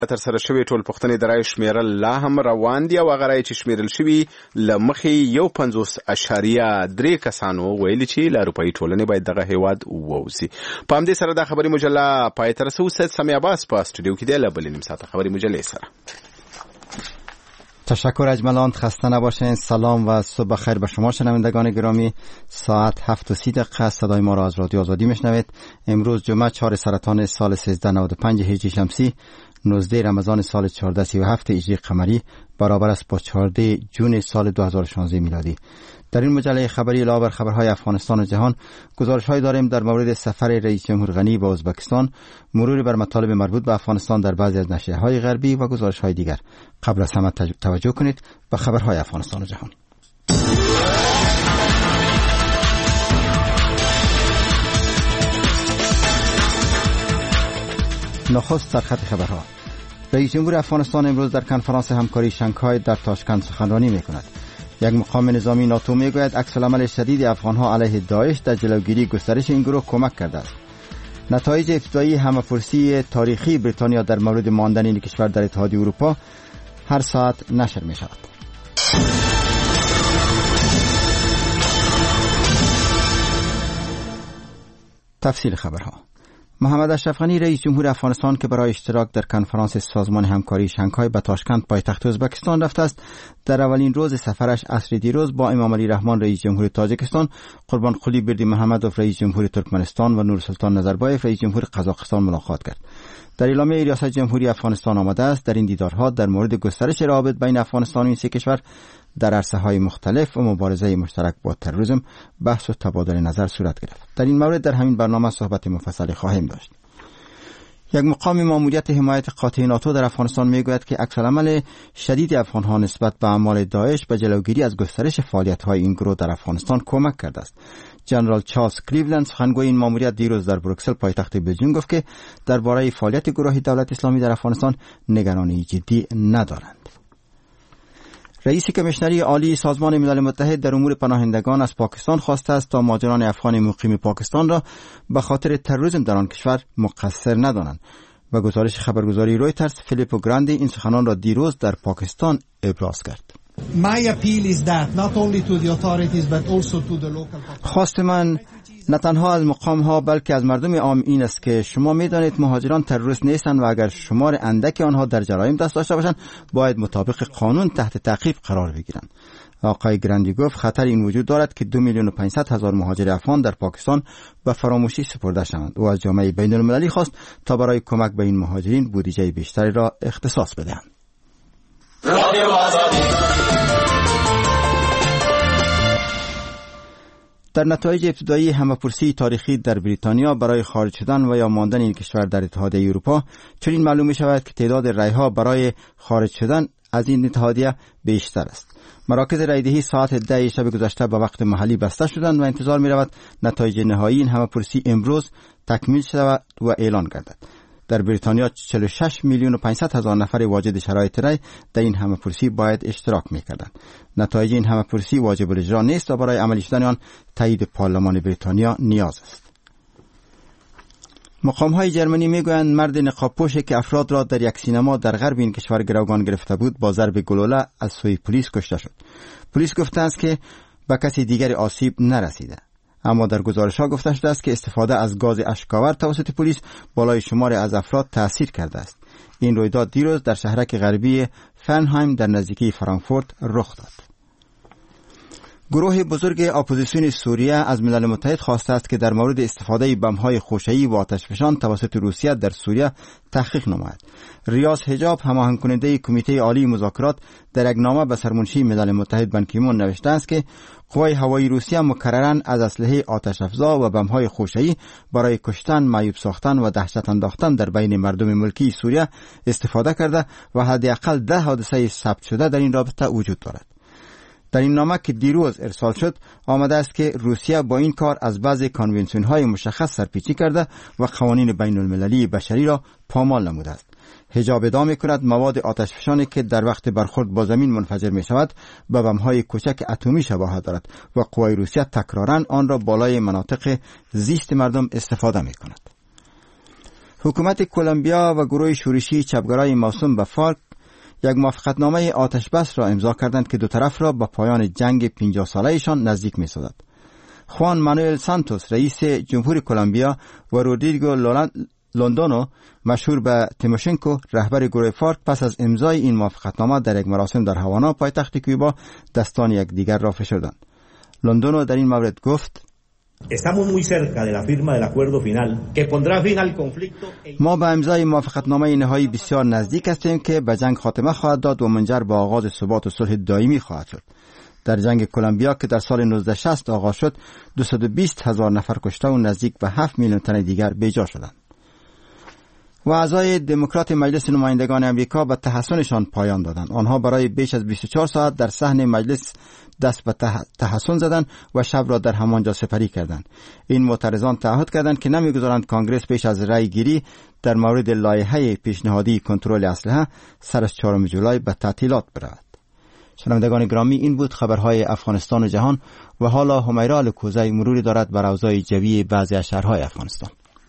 تر سره شوی ټول پښتنې د رای شمیرل لا هم روان دي او هغه رای چې شمیرل شوي له مخې 51.3 کسانو ویلي چې له اروپایي ټولنې باید دغه هیواد ووځي. په همدې سره د خبري مجله پای ته رسو. سید سمیع عباس په استودیو کې دی له بلې نیم ساعته خبري مجلې سره. تشکر اجملان، خسته نباشین. سلام و صبح بخیر به شما شنوندگان گرامی. ساعت 7:30 صدای ما را از رادیو آزادی میشنوید. امروز جمعه 4 سرطان سال 1395 هجری شمسی 19 رمضان سال 1437 هجری قمری برابر است با 14 جون سال 2016 میلادی. در این مجله خبری علاوه بر خبرهای افغانستان و جهان گزارش‌هایی داریم در مورد سفر رئیس جمهور غنی به ازبکستان، مروری بر مطالب مربوط به افغانستان در بعضی از نشریه‌های غربی و گزارش‌های دیگر. قبل از همه توجه کنید به خبرهای افغانستان و جهان. نخست سرخط خبرها. رئیس جمهور افغانستان امروز در کنفرانس همکاری شانگهای در تاشکند سخنرانی می‌کند. یک مقام نظامی ناتو میگوید عکس‌العمل شدید افغان‌ها علیه داعش در جلوگیری گسترش این گروه کمک کرده است. نتایج ابتدایی همه‌پرسی تاریخی بریتانیا در مورد ماندن این کشور در اتحادیه اروپا هر ساعت نشر می‌شود. تفصیل خبرها. محمد اشرف غنی رئیس جمهور افغانستان که برای اشتراک در کنفرانس سازمان همکاری شانگهای به تاشکند پایتخت ازبکستان رفته است، در اولین روز سفرش عصر دیروز با امام علی رحمان رئیس جمهور تاجیکستان، قربان قلی بردیمحمدوف رئیس جمهور ترکمنستان و نورسلطان نظربایف رئیس جمهور قزاقستان ملاقات کرد. در اعلامیه ریاست جمهوری افغانستان آمده است در این دیدارها در مورد گسترش روابط بین افغانستان و این سه کشور در عرصه‌های مختلف و مبارزه مشترک با تروریسم بحث و تبادل نظر صورت گرفت. در این مورد در همین برنامه صحبت مفصلی خواهیم داشت. یک مقام ماموریت حمایت قاطع ناتو در افغانستان میگوید که عکس‌العمل شدید افغان‌ها نسبت به اعمال داعش به جلوگیری از گسترش فعالیت‌های این گروه در افغانستان کمک کرده است. جنرال چارلز کلیولند سخنگوی این ماموریت دیروز در بروکسل پایتخت بلژیوم گفت که درباره فعالیت گروه دولت اسلامی در افغانستان نگرانی جدی ندارند. رئیس کمیشنری عالی سازمان ملل متحد در امور پناهندگان از پاکستان خواسته است تا مهاجران افغان مقیم پاکستان را به خاطر تروریسم در آن کشور مقصر ندانند. و گزارش خبرگزاری رویترز فیلیپو گراندی این سخنان را دیروز در پاکستان ابراز کرد. خواست من نه تنها از مقام ها بلکه از مردم عام این است که شما میدانید مهاجران تروریست نیستند و اگر شمار اندک آنها در جرایم دست داشته باشند باید مطابق قانون تحت تعقیب قرار بگیرند. آقای گراندی گفت خطر این وجود دارد که 2,500,000 مهاجر افغان در پاکستان به فراموشی سپرده شوند. او از جامعه بین المللی خواست تا برای کمک به این مهاجرین بودجه بیشتری را اختصاص بدهند. در نتایج ابتدایی همه‌پرسی تاریخی در بریتانیا برای خارج شدن و یا ماندن این کشور در اتحادیه اروپا چنین معلوم می شود که تعداد رای‌ها برای خارج شدن از این اتحادیه بیشتر است. مراکز رایدهی ساعت 10 شب گذشته به وقت محلی بسته شدند و انتظار می رود نتایج نهایی این همه‌پرسی امروز تکمیل شود و اعلان گردد. در بریتانیا 46,500,000 نفر واجد شرایط رای در این همه‌پرسی باید اشتراک می‌کردند. نتایج این همه‌پرسی واجب الاجرا نیست و برای عملی شدن آن تایید پارلمان بریتانیا نیاز است. مقام‌های جرمنی میگویند مرد نقاب‌پوشی که افراد را در یک سینما در غرب این کشور گروگان گرفته بود با ضرب گلوله از سوی پلیس کشته شد. پلیس گفته است که به کسی دیگری آسیب نرسیده. اما در گزارش‌ها گفته شده است که استفاده از گاز اشک‌آور توسط پلیس بالای شمار از افراد تأثیر کرده است. این رویداد دیروز در شهرک غربی فرنهایم در نزدیکی فرانکفورت رخ داد. گروه بزرگ اپوزیسیون سوریه از ملل متحد خواسته است که در مورد استفاده بمب‌های خوشه‌ای و آتشفشان توسط روسیه در سوریه تحقیق نماید. ریاض حجاب هماهنگ کننده کمیته عالی مذاکرات در یک نامه به سرمنشی ملل متحد بان کی مون نوشته است که قوای هوایی روسیه مکرراً از اسلحه آتش افزا و بمب‌های خوشه‌ای برای کشتن، معیوب ساختن و دهشت انداختن در بین مردم ملکی سوریه استفاده کرده و حداقل 10 حادثه ثبت شده در این رابطه وجود دارد. در این نامه که دیروز ارسال شد آمده است که روسیه با این کار از بعضی کنوانسیون‌های مشخص سرپیچی کرده و قوانین بین المللی بشری را پامال نموده است. حجاب ادعا می‌کند مواد آتشفشانی که در وقت برخورد با زمین منفجر می‌شود به بمب‌های کوچک اتمی شباهت دارد و قوای روسیه تکراراً آن را بالای مناطق زیست مردم استفاده می‌کند. حکومت کلمبیا و گروه شورشی چپگرای موسوم به فارک یک موافقتنامه آتش بس را امضا کردند که دو طرف را به پایان جنگ 50 ساله‌شان نزدیک می‌سازد. خوان مانوئل سانتوس رئیس جمهور کلمبیا و رودریگو لوندونو مشهور به تیموشنکو رهبر گروه فارک پس از امضای این موافقتنامه در یک مراسم در هاوانا پایتخت کوبا دستان یکدیگر را فشردند. لوندونو در این مورد گفت: Estamos muy cerca de la firma del acuerdo final que pondrá fin al conflicto. ما به امضای موافقتنامه نهایی بسیار نزدیک هستیم که به جنگ خاتمه خواهد داد و منجر به آغاز ثبات و صلح دائمی خواهد شد. در جنگ کلمبیا که در سال 1960 آغاز شد 220,000 نفر کشته و نزدیک به 7 میلیون تن دیگر بیجا شدند. و اعضای دموکرات مجلس نمایندگان امریکا به تحسنشان پایان دادند. آنها برای بیش از 24 ساعت در صحن مجلس دست به تحسن زدند و شب را در همانجا سپری کردند. این معترضان تعهد کردند که نمیگذارند کانگرس پیش از رأی گیری در مورد لایحه پیشنهادی کنترل اسلحه سر از 4 جولای به تعطیلات برود. شنوندگان گرامی، این بود خبرهای افغانستان و جهان و حالا همیرا الکوزی مروری دارد بر اوضاع جوی بعضی از شهرهای افغانستان.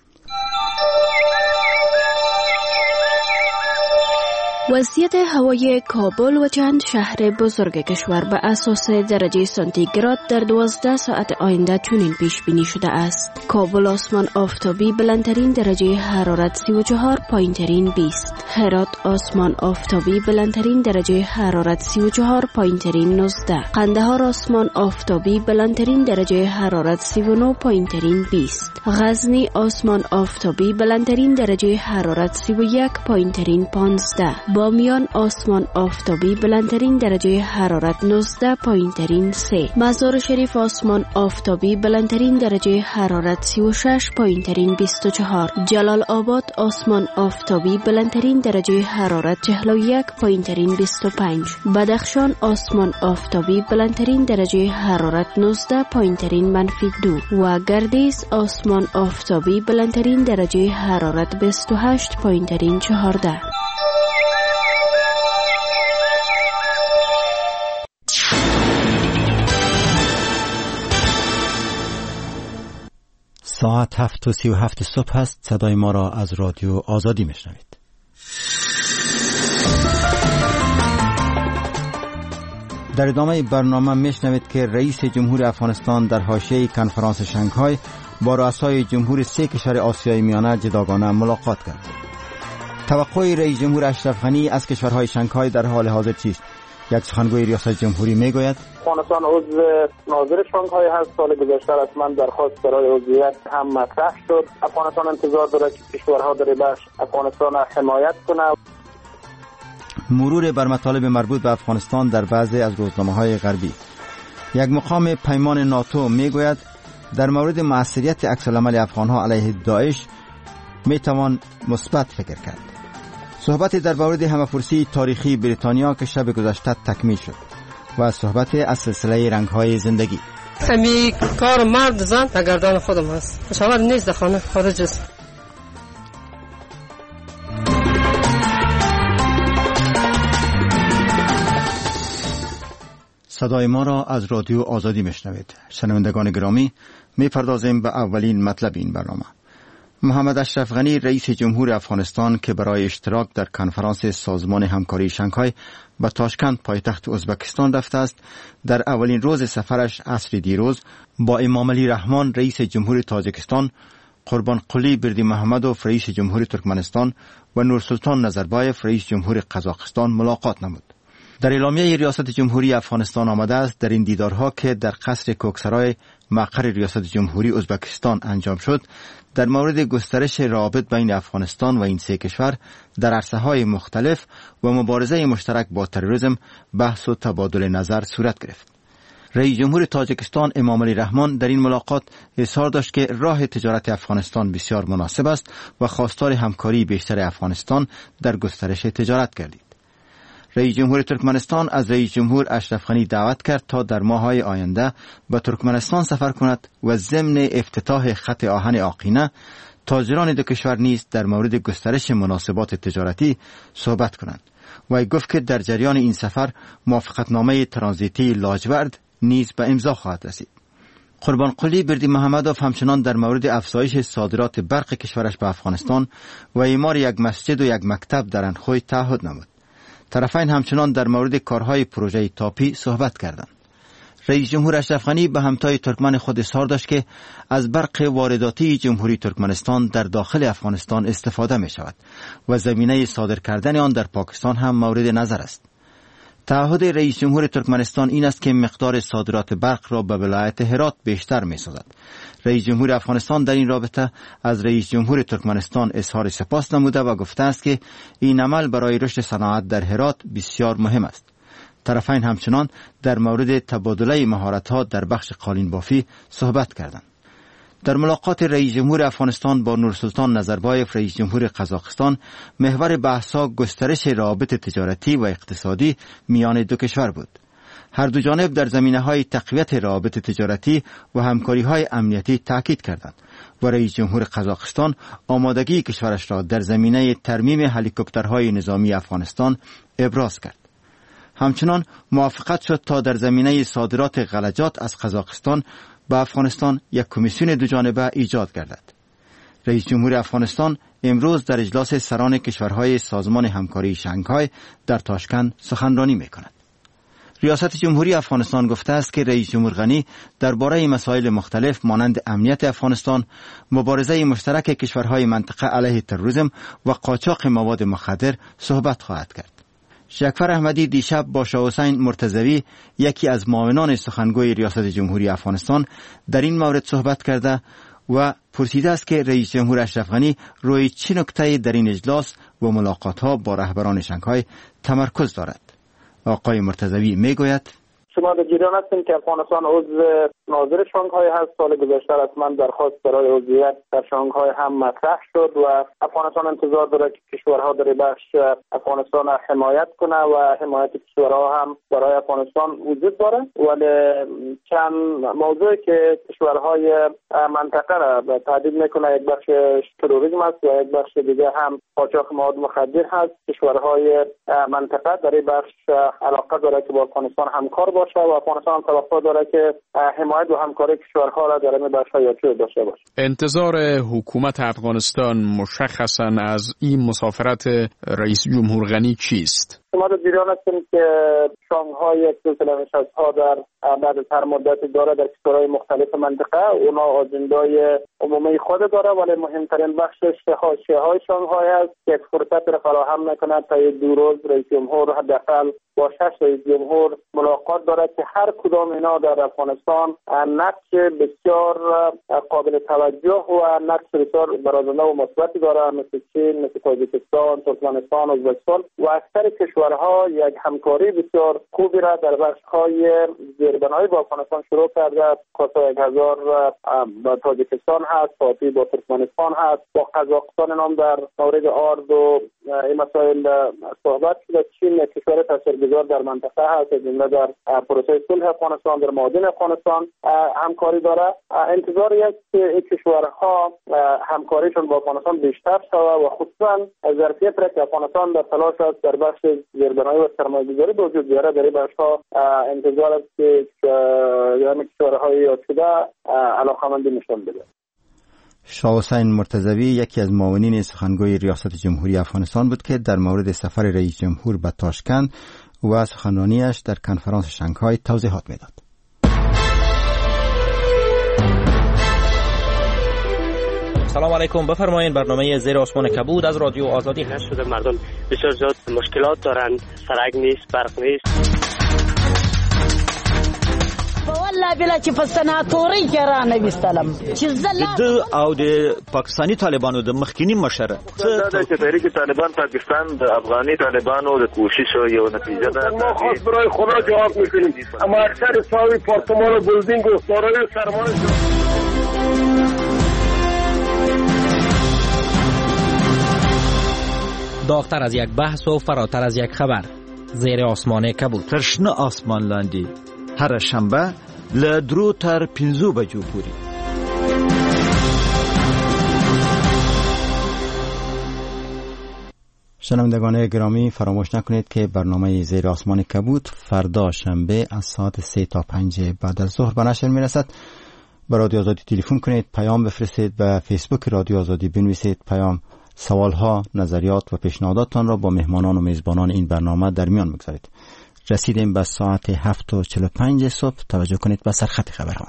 وضعیت هوای کابل و چند شهر بزرگ کشور به اساس درجه سانتیگراد در 12 ساعت آینده چنین پیش بینی شده است. کابل آسمان آفتابی بلندترین درجه حرارت 34، پایینترین 20. هرات آسمان آفتابی بلندترین درجه حرارت 34، پایینترین 19. قندهار آسمان آفتابی بلندترین درجه حرارت 39، پایینترین 20. غزنی آسمان آفتابی بلندترین درجه حرارت 31، پایینترین 15. بامیان آسمان آفتابی بلندترین درجه حرارت 19، پایینترین 3. مزار شریف آسمان آفتابی بلندترین درجه حرارت 36، پایینترین 24. جلال آباد آسمان آفتابی بلندترین درجه حرارت 41، پایینترین 25. بدخشان آسمان آفتابی بلندترین درجه حرارت 19، پایینترین -2 و گردیز آسمان آفتابی بلندترین درجه حرارت 28، پایینترین 14. ساعت 7:37 صبح است. صدای ما را از رادیو آزادی میشنوید. در ادامه برنامه میشنوید که رئیس جمهور افغانستان در حاشیه کنفرانس شانگهای با رؤسای جمهور 3 کشور آسیای میانه جداگانه ملاقات کرد. توقع رئیس جمهور اشرف غنی از کشورهای شانگهای در حال حاضر چیست؟ یک سخنگوی ریاست جمهوری میگوید: افغانستان عضو ناظر شانگهای هست. سال گذشته رسما درخواست برای عضویت هم مطرح شد. افغانستان انتظار دارد که کشورها در بخش افغانستان را حمایت کنند. مرور بر مطالب مربوط به افغانستان در بعضی از روزنامه‌های غربی. یک مقام پیمان ناتو میگوید در مورد مؤثریت عکس‌العمل افغان‌ها علیه داعش میتوان مثبت فکر کرد. صحبت در مورد همه‌پرسی تاریخی بریتانیا که شب گذشته تکمیل شد و صحبت از سلسله رنگ‌های زندگی. همی کار مرد زن در گردن خودم هست. شوهر نیست، در خانه خارج است. صدای ما را از رادیو آزادی میشنوید. شنوندگان گرامی، میپردازیم به اولین مطلب این برنامه. محمد اشرف غنی رئیس جمهور افغانستان که برای اشتراک در کنفرانس سازمان همکاری شانگهای به تاشکند پایتخت ازبکستان رفته است، در اولین روز سفرش عصر دیروز با امامعلی رحمان رئیس جمهور تاجیکستان، قربانقلی بردیمحمدوف رئیس جمهور ترکمنستان و نورسلطان نظربایف رئیس جمهور قزاقستان ملاقات نمود. در اعلامیه ریاست جمهوری افغانستان آمده است در این دیدارها که در قصر کوکسرای مقر ریاست جمهوری ازبکستان انجام شد، در مورد گسترش روابط بین افغانستان و این 3 کشور در عرصه‌های مختلف و مبارزه مشترک با تروریسم بحث و تبادل نظر صورت گرفت. رئیس جمهور تاجیکستان امامعلی رحمان در این ملاقات اظهار داشت که راه تجارت افغانستان بسیار مناسب است و خواستار همکاری بیشتر افغانستان در گسترش تجارت گردید. رئیس جمهور ترکمنستان از رئیس جمهور اشرف غنی دعوت کرد تا در ماه‌های آینده به ترکمنستان سفر کند و ضمن افتتاح خط آهن آقینه تاجران دو کشور نیز در مورد گسترش مناسبات تجارتی صحبت کنند. و گفت که در جریان این سفر موافقتنامه ترانزیتی لاجورد نیز به امضا خواهد رسید. قربانقلی بردی محمدوف همچنان در مورد افزایش صادرات برق کشورش به افغانستان و اعمار یک مسجد و یک مکتب در انخوی تعهد نمود. طرفین همچنان در مورد کارهای پروژه تاپی صحبت کردند. رئیس جمهور اشرف غنی به همتای ترکمن خود اصرار داشت که از برق وارداتی جمهوری ترکمنستان در داخل افغانستان استفاده می شود و زمینه صادر کردن آن در پاکستان هم مورد نظر است. تعهد رئیس جمهور ترکمنستان این است که مقدار صادرات برق را به ولایت هرات بیشتر می سازد. رئیس جمهور افغانستان در این رابطه از رئیس جمهور ترکمنستان اظهار سپاس نموده و گفته است که این عمل برای رشد صنعت در هرات بسیار مهم است. طرفین همچنان در مورد تبادله مهارت‌ها در بخش قالین بافی صحبت کردند. در ملاقات رئیس جمهور افغانستان با نورسلطان نظربایف رئیس جمهور قزاقستان، محور بحث‌ها گسترش روابط تجارتی و اقتصادی میان دو کشور بود. هر دو جانب در زمینه‌های تقویت روابط تجارتی و همکاری‌های امنیتی تاکید کردند و رئیس جمهور قزاقستان آمادگی کشورش را در زمینه ترمیم هلیکوپترهای نظامی افغانستان ابراز کرد. همچنان موافقت شد تا در زمینه صادرات غلجات از قزاقستان به افغانستان یک کمیسیون دو جانبه ایجاد گردد. رئیس جمهور افغانستان امروز در اجلاس سران کشورهای سازمان همکاری شانگهای در تاشکند سخنرانی می‌کند. ریاست جمهوری افغانستان گفته است که رئیس جمهور غنی درباره مسائل مختلف مانند امنیت افغانستان، مبارزه مشترک کشورهای منطقه علیه تروریسم و قاچاق مواد مخدر صحبت خواهد کرد. شکفر احمدی دیشب با شاه حسین مرتضوی یکی از معاونان سخنگوی ریاست جمهوری افغانستان در این مورد صحبت کرده و پرسیده است که رئیس جمهور اشرف غنی روی چه نکته در این اجلاس و ملاقات‌ها با رهبران شانگهای تمرکز دارد. آقای مرتضوی میگوید: شما در جریان هستیم که افغانستان عضو ناظر شانگهای هست. سال گذشته رسما درخواست برای عضویت در شانگهای هم مطرح شد و افغانستان انتظار داره که کشورها در بخش افغانستان حمایت کنه و حمایت کشورها هم برای افغانستان وجود داره، ولی چند موضوعی که کشورهای منطقه را تهدید میکنه، یک بخش تروریسم است و یک بخش دیگه هم قاچاق مواد مخدر هست. کشورهای منطقه در این بخش علاقه داره که با افغانستان همکار باشه و افغانستان هم توقع داره که حمایت و همکاری کشورها را در این بخش‌ها یادجوی داشته باشه. انتظار حکومت افغانستان مشخصاً از این مسافرت رئیس جمهور غنی چیست؟ ما در جریان هستیم که شانگهای یک سلسله نشست‌ها در بعد از هر مدتی داره در کشورهای مختلف منطقه. اونا آجندای عمومی خود داره، ولی مهمترین بخشش حاشیه‌های شانگهای است که فرصت را فراهم میکنه تا 2 روز رئیس جمهور حداقل با 6 رئیس جمهور ملاقات داره که هر کدام اینا در افغانستان نقش بسیار قابل توجه و نقش بسیار برازنده و مثبتی داره، مثل چین، مثل تاجیکستان، ترکمنستان، ازبکستان و اکثر کشورها یک همکاری بسیار خوبی را در بخش‌های زیربنایی با افغانستان شروع کرده. کاسا 1000 با تاجیکستان هست، تاپی با ترکمنستان هست، با قزاقستان هم در مورد آرد و این مسائل صحبت شده. چین کشور تاثیرگذار در منطقه هست، از جمله در پروسه صلح افغانستان، در معادن افغانستان همکاری داره. انتظار است که این کشورها همکاریشون با افغانستان بیشتر شود و خصوصا ظرفیت را که افغانستان در تلاش است در بخش زیربنایی و سرمایه‌گذاری به وجود بیاره در این بخش‌ها انتظار است که کشورهای یاد شده علاقه‌مندی نشان بده. شاه حسین مرتضوی یکی از معاونین سخنگوی ریاست جمهوری افغانستان بود که در مورد سفر رئیس جمهور به تاشکند و سخنرانیش در کنفرانس شانگهای توضیحات میداد. سلام علیکم، بفرمایید. برنامه زیر آسمان کبود از رادیو آزادی هست. شده مردم بسیار زیاد مشکلات دارند، سرک نیست، برق نیست. والله بلا چې په سناتوري کې را نه وستلم چې د او د پاکستانی طالبانو د مخکینی مشر دا چې تحریک طالبان پاکستان د افغاني طالبانو د کوشش یو نتیجه ده. ما خاص برای خدا جواب میکنیم، اما اکثر ساوی پارتمان و بلدینگ و سارای سرمایه داغتر از یک بحث و فراتر از یک خبر. زیر آسمان کبود، ترشنه آسمان لاندی، هر شنبه لدرو تر 5 بجو پوری. شنوندگان گرامی، فراموش نکنید که برنامه زیر آسمان کبود فردا شنبه از ساعت 3 تا 5 بعد از ظهر به نشر میرسد به رادیو آزادی تلفن کنید، پیام بفرستید، و فیسبوک رادیو آزادی بنویسید، پیام، سوالها، نظریات و پیشنهاداتتان را با مهمانان و میزبانان این برنامه در میان بگذارید. رسیدیم به ساعت 7:45 صبح. توجه کنید به سرخط خبرها.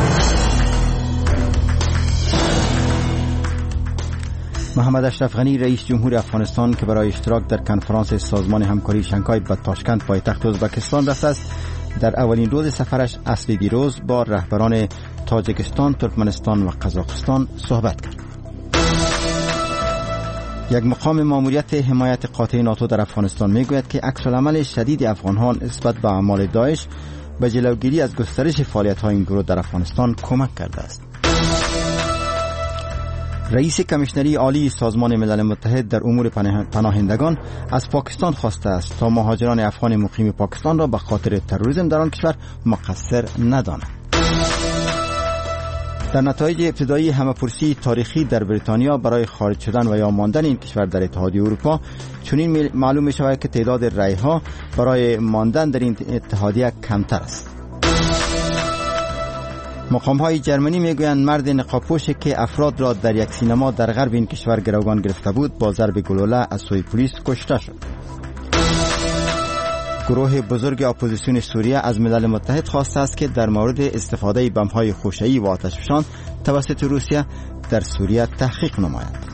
محمد اشرف غنی رئیس جمهور افغانستان که برای اشتراک در کنفرانس سازمان همکاری شانگهای به تاشکند پایتخت ازبکستان رفته است، در اولین روز سفرش اصلی دیروز با رهبران تاجیکستان، ترکمنستان و قزاقستان صحبت کرد. یک مقام ماموریت حمایت قاطع ناتو در افغانستان میگوید که عکس‌العمل شدید افغانان نسبت به اعمال داعش به جلوگیری از گسترش فعالیت‌های این گروه در افغانستان کمک کرده است. رئیس کمیشنری عالی سازمان ملل متحد در امور پناهندگان از پاکستان خواسته است تا مهاجران افغان مقیم پاکستان را به خاطر تروریسم در آن کشور مقصر نداند. در نتایج ابتدایی همه‌پرسی تاریخی در بریتانیا برای خارج شدن و یا ماندن این کشور در اتحادیه اروپا چنین معلوم می شود که تعداد رأی‌ها برای ماندن در این اتحادیه کمتر است. مقام‌های جرمنی میگویند مرد نقاب‌پوشی که افراد را در یک سینما در غرب این کشور گروگان گرفته بود با ضرب گلوله از سوی پلیس کشته شد. گروه بزرگ اپوزیسیون سوریه از ملل متحد خواسته است که در مورد استفاده بمب‌های خوشه‌ای و آتشفشان توسط روسیه در سوریه تحقیق نماید.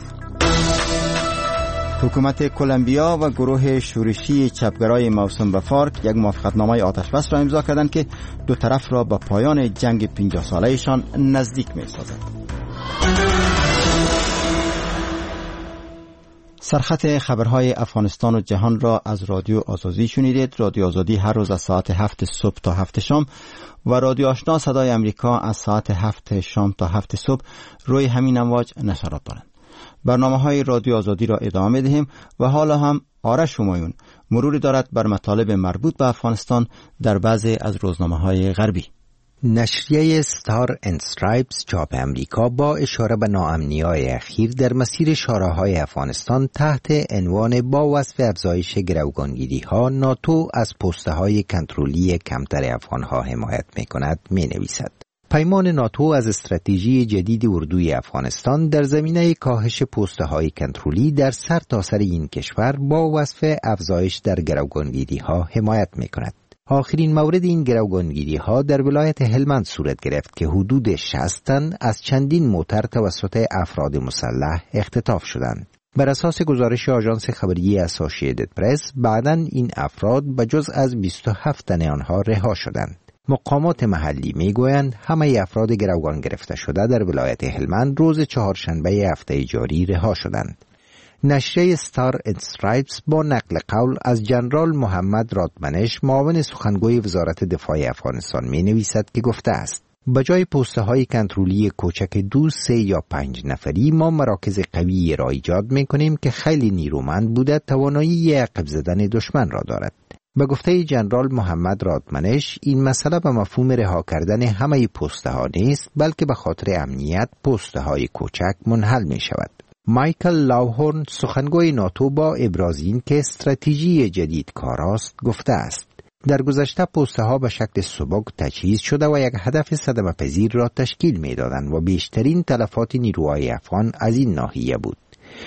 حکومت کلمبیا و گروه شورشی چپگرای موسوم به فارک یک موافقتنامه آتشبس را امضا کردند که دو طرف را به پایان جنگ 50 ساله‌شان نزدیک می‌سازد. سرخط خبرهای افغانستان و جهان را از رادیو آزادی شنیدید. رادیو آزادی هر روز از ساعت 7 صبح تا 7 شام و رادیو آشنا صدای امریکا از ساعت 7 شام تا 7 صبح روی همین امواج نشرات دارند. برنامه‌های رادیو آزادی را ادامه دهیم و حالا هم آرش همایون مروری دارد بر مطالب مربوط به افغانستان در بعضی از روزنامه‌های غربی. نشریه ستار اند استرایپس چاپ امریکا با اشاره به ناامنی‌های اخیر در مسیر شاهراهای افغانستان تحت عنوان با وصف افزایش گروگانگیری‌ها ناتو از پست‌های کنترلی کمتر افغان‌ها حمایت می‌کند می‌نویسد. پیمان ناتو از استراتژی جدید اردوی افغانستان در زمینه کاهش پست‌های کنترلی در سرتاسر این کشور با وصف افزایش در گروگانگیری‌ها حمایت می‌کند. آخرین مورد این گروگانگیری‌ها در ولایت هلمند صورت گرفت که حدود 60 تن از چندین موتر توسط افراد مسلح اختطاف شدند. بر اساس گزارش آژانس خبری اسوسییتد پرس، بعداً این افراد بجز از 27 تن آنها رها شدند. مقامات محلی میگویند همه افراد گروگان گرفته شده در ولایت هلمند روز چهارشنبه هفته جاری رها شدند. نشریه ستار اند استرایپس با نقل قول از جنرال محمد رادمنش معاون سخنگوی وزارت دفاع افغانستان می نویسد که گفته است به جای پسته های کنترلی کوچک 2، 3 یا 5 نفری ما مراکز قوی را ایجاد می کنیم که خیلی نیرومند بوده توانایی عقب زدن دشمن را دارد. به گفته جنرال محمد رادمنش این مسئله به مفهوم رها کردن همه پسته ها نیست بلکه به خاطر امنیت پسته های کوچک منحل می شود. مایکل لاوهورن سخنگوی ناتو با ابراز این که استراتژی جدید کاراست گفته است در گذشته پسته ها به شکل سبک تجهیز شده و یک هدف صدمه پذیر را تشکیل می دادند و بیشترین تلفات نیروهای افغان از این ناحیه بود.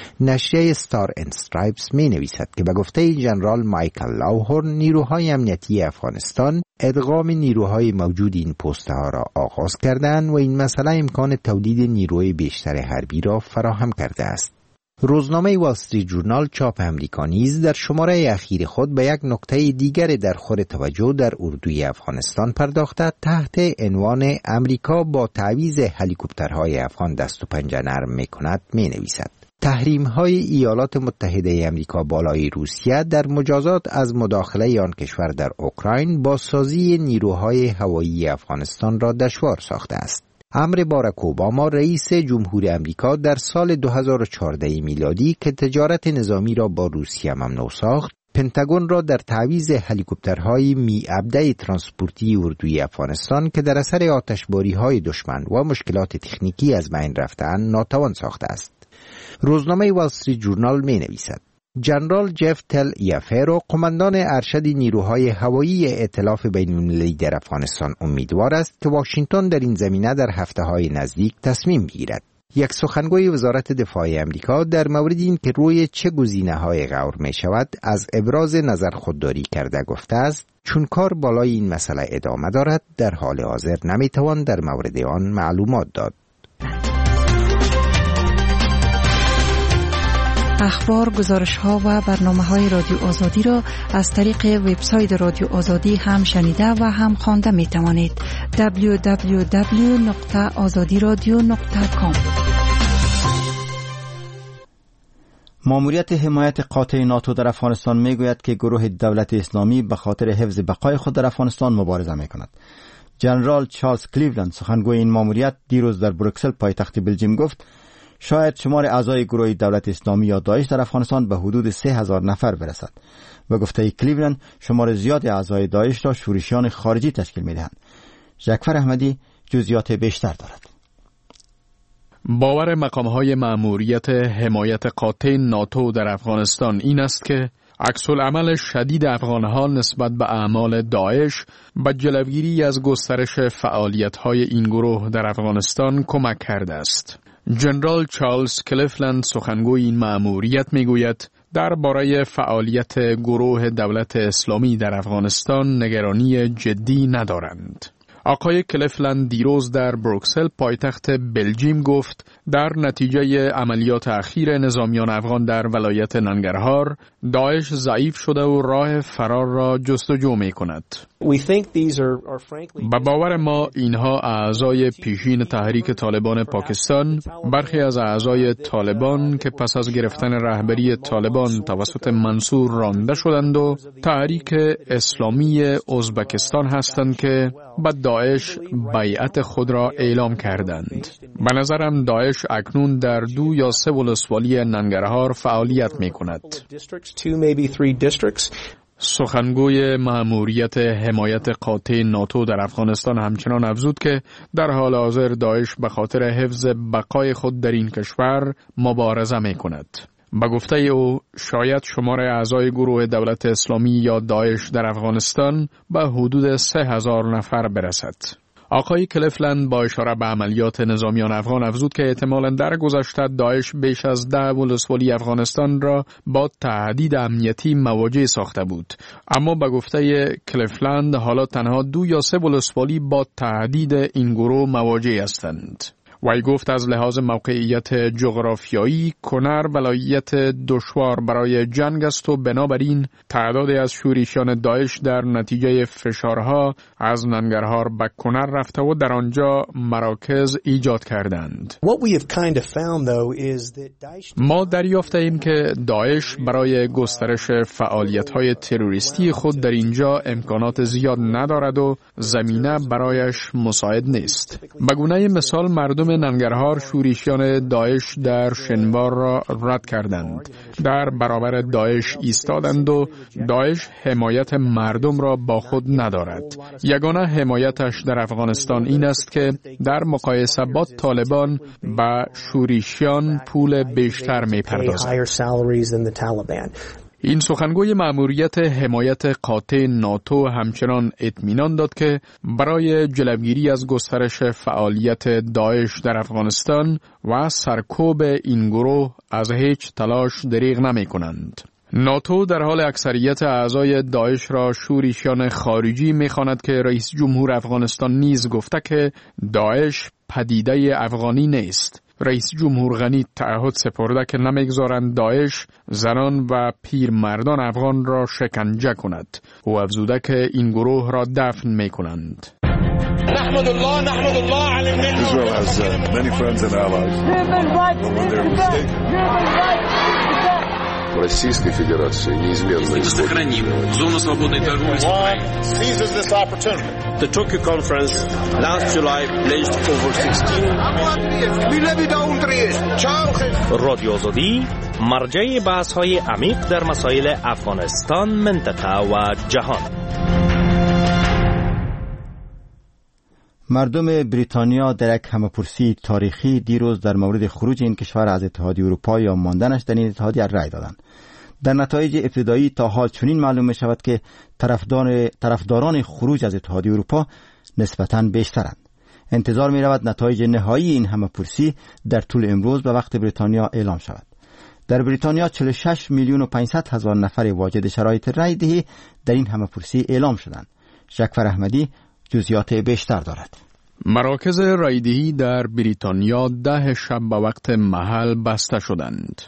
نشریه ستار اند استرایپس می نویسد که به گفته جنرال مایکل لاوهورن نیروهای امنیتی افغانستان ادغام نیروهای موجود این پسته ها را آغاز کردند و این مسئله امکان تولید نیروی بیشتر حربی را فراهم کرده است. روزنامه وال استریت جورنال چاپ امریکا نیز در شماره اخیر خود به یک نکته دیگر در خور توجه در اردوی افغانستان پرداخته تحت عنوان امریکا با تعویض هلیکوپترهای افغان دست و پنجه نرم می‌کند می‌نویسد. تحریم‌های ایالات متحده امریکا بالای روسیه در مجازات از مداخله آن کشور در اوکراین با سازی نیروهای هوایی افغانستان را دشوار ساخته است. امر باراک اوباما رئیس جمهور امریکا در سال 2014 میلادی که تجارت نظامی را با روسیه ممنوع ساخت، پنتاگون را در تعویض هلیکوپترهای می-ابده ترانسپورتی اردوی افغانستان که در اثر آتشباری‌های دشمن و مشکلات تکنیکی از بین رفته‌اند ناتوان ساخته است. روزنامه وال استریت جورنال می نویسد جنرال جف تل یافرو قماندان ارشد نیروهای هوایی ائتلاف بین‌المللی در افغانستان امیدوار است که واشنگتن در این زمینه در هفته‌های نزدیک تصمیم بگیرد. یک سخنگوی وزارت دفاع آمریکا در مورد این که روی چه گزینه‌های غور می‌شود از ابراز نظر خودداری کرده گفته است چون کار بالای این مسئله ادامه دارد در حال حاضر نمی‌توان در مورد آن معلومات داد. اخبار، گزارش‌ها و برنامه‌های رادیو آزادی را از طریق وبسایت رادیو آزادی هم شنیده و هم خوانده می‌توانید. www.azadiradio.com. ماموریت حمایت قاطع ناتو در افغانستان میگوید که گروه دولت اسلامی به خاطر حفظ بقای خود در افغانستان مبارزه می‌کند. جنرال چارلز کلیولند سخنگوی این ماموریت دیروز در بروکسل پایتخت بلژیم گفت شاید شمار اعضای گروه دولت اسلامی یا داعش در افغانستان به حدود 3000 نفر برسد. و گفته کلیولند شمار زیاد اعضای داعش را شورشیان خارجی تشکیل می‌دهند. جعفر احمدی جزئیات بیشتر دارد. باور مقام‌های مأموریت حمایت قاطع ناتو در افغانستان این است که عکس‌العمل شدید افغان‌ها نسبت به اعمال داعش به جلوگیری از گسترش فعالیت‌های این گروه در افغانستان کمک کرده است. جنرال چارلز کلیولند سخنگوی این مأموریت میگوید درباره فعالیت گروه دولت اسلامی در افغانستان نگرانی جدی ندارند. آقای کلیولند دیروز در بروکسل پایتخت بلژیم گفت در نتیجه عملیات اخیر نظامیان افغان در ولایت ننگرهار داعش ضعیف شده و راه فرار را جستجو می کند. به باور ما اینها اعضای پیشین تحریک طالبان پاکستان، برخی از اعضای طالبان که پس از گرفتن رهبری طالبان توسط منصور رانده شدند و تحریک اسلامی ازبکستان هستند که به داعش بیعت خود را اعلام کردند. به نظرم داعش اکنون در 2 یا 3 ولسوالی ننگرهار فعالیت می کند. سخنگوی مأموریت حمایت قاطع ناتو در افغانستان همچنان افزود که در حال حاضر داعش به خاطر حفظ بقای خود در این کشور مبارزه می کند. به گفته او شاید شمار اعضای گروه دولت اسلامی یا داعش در افغانستان به حدود 3000 نفر برسد. آقای کلیولند با اشاره به عملیات نظامیان افغان افزود که احتمالاً در گذشته داعش بیش از 10 ولسوالی افغانستان را با تهدید امنیتی مواجه ساخته بود. اما به گفته کلیولند حالا تنها 2 یا 3 ولسوالی با تهدید این گروه مواجه هستند. وی گفت از لحاظ موقعیت جغرافیایی کنر ولایت دشوار برای جنگ است و بنابراین تعدادی از شورشیان داعش در نتیجه فشارها از ننگرهار به کنر رفته و در آنجا مراکز ایجاد کردند. ما دریافته ایم که داعش برای گسترش فعالیت‌های تروریستی خود در اینجا امکانات زیاد ندارد و زمینه برایش مساعد نیست. به گونه مثال مردم ننگرهار شورشیان داعش در شنوار را رد کردند. در برابر داعش ایستادند و داعش حمایت مردم را با خود ندارد. یگانه حمایتش در افغانستان این است که در مقایسه با طالبان به شورشیان پول بیشتر می‌پردازد. این سخنگوی مأموریت حمایت قاطع ناتو همچنان اطمینان داد که برای جلوگیری از گسترش فعالیت داعش در افغانستان و سرکوب این گروه از هیچ تلاش دریغ نمی کنند. ناتو در حال اکثریت اعضای داعش را شورشیان خارجی می خواند که رئیس جمهور افغانستان نیز گفته که داعش پدیده افغانی نیست. رئیس جمهور غنی تعهد سپرده که نمیگذارند داعش زنان و پیرمردان افغان را شکنجه کند. او افزوده که این گروه را دفن می کنند. نحمد الله علی النعمة. Israel has many friends and allies. В Российской Федерации неизменно сохраним зону свободной торговли. Seizes this opportunity. The Tokyo conference last July pledged over 16 رادیو آزادی مرجع بحث‌های عمیق در مسائل افغانستان، منطقه و جهان. مردم بریتانیا در یک همه‌پرسی تاریخی دیروز در مورد خروج این کشور از اتحادیه اروپا یا ماندنش در این اتحادیه رأی دادند. در نتایج ابتدایی تا حال چنین معلوم می شود که طرفداران خروج از اتحادیه اروپا نسبتاً بیشترند. انتظار می رود نتایج نهایی این همه‌پرسی در طول امروز به وقت بریتانیا اعلام شود. در بریتانیا 46 میلیون و 500 هزار نفر واجد شرایط رای دهی در این همه‌پرسی اعلام شدند. شکفر احمدی جزئیات بیشتر دارد. مراکز رایدهی در بریتانیا 10 شب به وقت محل بسته شدند.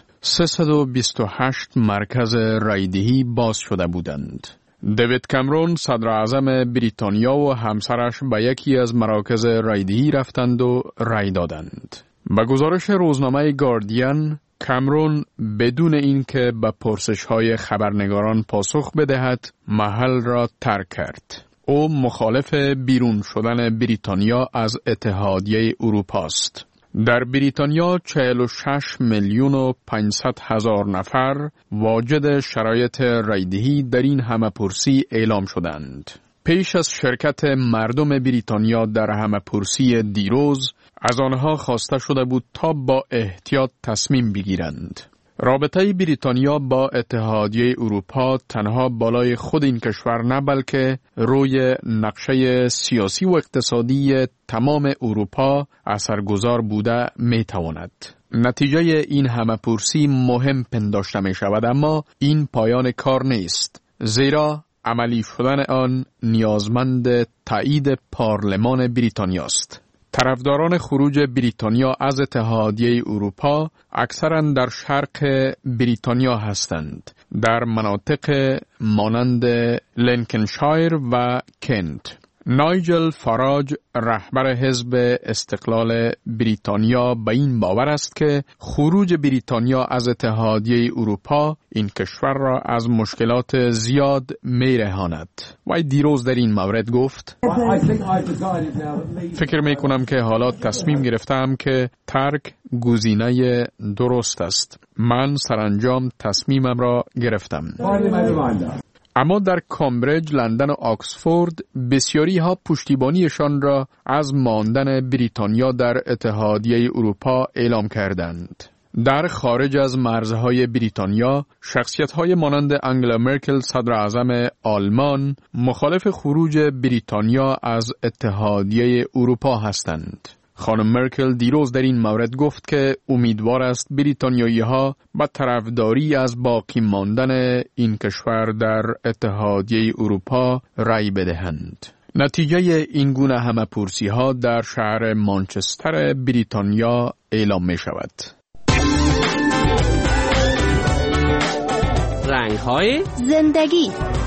328 مرکز رایدهی باز شده بودند. دیوید کامرون صدر اعظم بریتانیا و همسرش به یکی از مراکز رایدهی رفتند و رای دادند. به گزارش روزنامه گاردین، کامرون بدون اینکه به پرسش‌های خبرنگاران پاسخ بدهد، محل را ترک کرد. او مخالف بیرون شدن بریتانیا از اتحادیه اروپا است. در بریتانیا 46 میلیون و 500 هزار نفر واجد شرایط رایدهی در این همه‌پرسی اعلام شدند. پیش از شرکت مردم بریتانیا در همه‌پرسی دیروز، از آنها خواسته شده بود تا با احتیاط تصمیم بگیرند. رابطه بریتانیا با اتحادیه اروپا تنها بالای خود این کشور نه بلکه روی نقشه سیاسی و اقتصادی تمام اروپا اثرگذار بوده می تواند. نتیجه این همه‌پرسی مهم پنداشته می شود، اما این پایان کار نیست، زیرا عملی شدن آن نیازمند تایید پارلمان بریتانیا است. طرفداران خروج بریتانیا از اتحادیه اروپا اکثراً در شرق بریتانیا هستند، در مناطق مانند لینکنشایر و کنت. نایجل فاراج، رهبر حزب استقلال بریتانیا، به این باور است که خروج بریتانیا از اتحادیه اروپا این کشور را از مشکلات زیاد می‌رهاند. و دیروز در این مورد گفت: فکر می‌کنم که حالا تصمیم گرفتم که ترک گزینه درست است. من سرانجام تصمیمم را گرفتم. اما در کامبریج، لندن و آکسفورد بسیاری ها پشتیبانیشان را از ماندن بریتانیا در اتحادیه اروپا اعلام کردند. در خارج از مرزهای بریتانیا، شخصیت‌های مانند انگلا مرکل صدر اعظم آلمان مخالف خروج بریتانیا از اتحادیه اروپا هستند. خانم مرکل دیروز در این مورد گفت که امیدوار است بریتانیایی‌ها با طرفداری از باقی ماندن این کشور در اتحادیه اروپا رأی بدهند. نتیجه این گونه همه‌پرسی‌ها در شهر مانچستر بریتانیا اعلام می شود. رنگ‌های زندگی.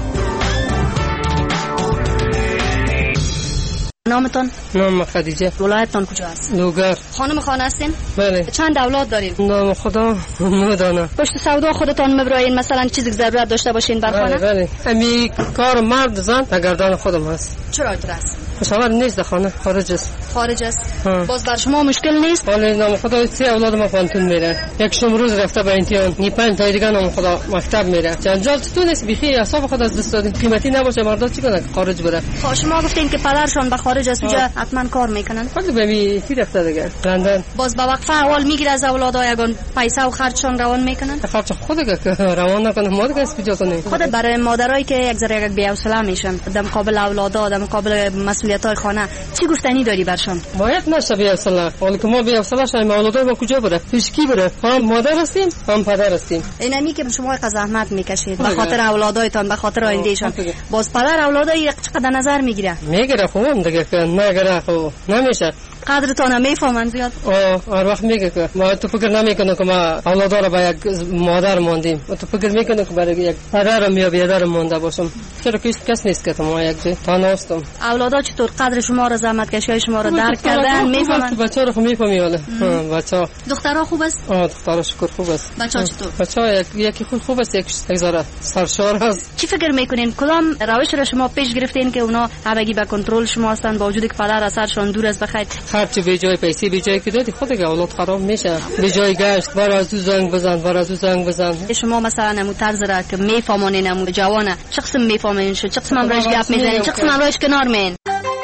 نامتان؟ نام خدیجه. ولایتتان کجا است؟ لوگر. خانم خانه هستین؟ بله. چند اولاد دارین؟ نام خدا مدانه. پشت سودا خودتان مبراین، مثلا چیزی که ضرورت داشته باشین بر خانه؟ بله. امی کار مرد زن در گردن خودم هست. چرا اینطور است؟ شوهر نیست در خانه، خارج است. خارج است. باز بر شما مشکل نیست؟ بله. نام خدا 3 اولاد ما پانتون میره. یکشون روز رفته به امتحان، نی 5 تا دیگه نام خدا مکتب میره. جنجال تو نیست، بیخی حساب خود از دست دادین. قیمتی نباشه مردا چیکار خارج بره. شما گفتین که پدرشون به خارج است، اونجا حتما کار میکنن. خود ببین چی رفته دیگه لندن. باز با وقفه اول میگیره از اولادها، یگان پیسه و خرجشون روان میکنن. خرج خودت که روان نکنه، ما دیگه از کجا کنیم؟ خودت برای مادرایی که یک ذره بی حوصله میشن در مقابل اولادها، در مقابل مسئولیت‌های خانه، چی گفتنی داری برشون؟ باید نشه بی حوصله. ولی که ما بی حوصله شیم، اولادای ما کجا بره؟ پیش کی بره؟ هم مادر هستیم، هم پدر هستیم. اینمی که شما زحمت میکشید به خاطر اولادایتان، به خاطر آیندهشان، باز پدر اولادای چقدر نظر میگیره؟ میگیره خوبم دیگه که نگیره خب نمیشه. قدرتون میفهمن زیاد. هر وقت میگه که ما تو فکر نمیکنه که ما اولادا رو با یک مادر ماندیم، تو فکر میکنه که برای یک پدر یا بیادر مونده باشم. چرا کس نیست که ما یک جای تنها هستم. اولادا چطور قدر شما رو، زحمت کشی شما رو درک کردن میفهمن؟ بچه‌ها رو خوب میفهمی ولی بچه‌ها. دخترها خوب است؟ دخترها شکر خوب است. بچه‌ها چطور؟ بچه‌ها یکی خوب است، یک ذره سرشار است. چی فکر میکنین کدام روش رو شما پیش گرفتین که اونا همگی به کنترل شما هستن، با وجودی که پدر اثرشون دور است بخاید؟ هرچی به جای پیسه به جای که دادی خودت اولاد خراب میشه. به جای گشت بر از زنگ بزن. شما مثلا امو طرز را که میفهمونین، امو جوانه چه قسم میفهمین، چه قسم امروز گپ میزنین، چه قسم امروز کنار مین.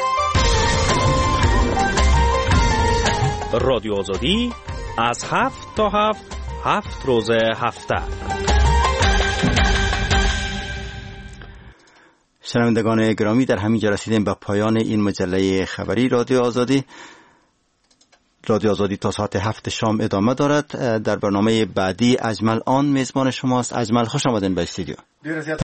رادیو آزادی از 7 تا 7 روز هفته. شنوندگان گرامی، در همین جا رسیدیم به پایان این مجله خبری رادیو آزادی. رادیو آزادی تا ساعت 7 شام ادامه دارد. در برنامه بعدی اجمل آن میزبان شماست. اجمل، خوش آمدین به استودیو.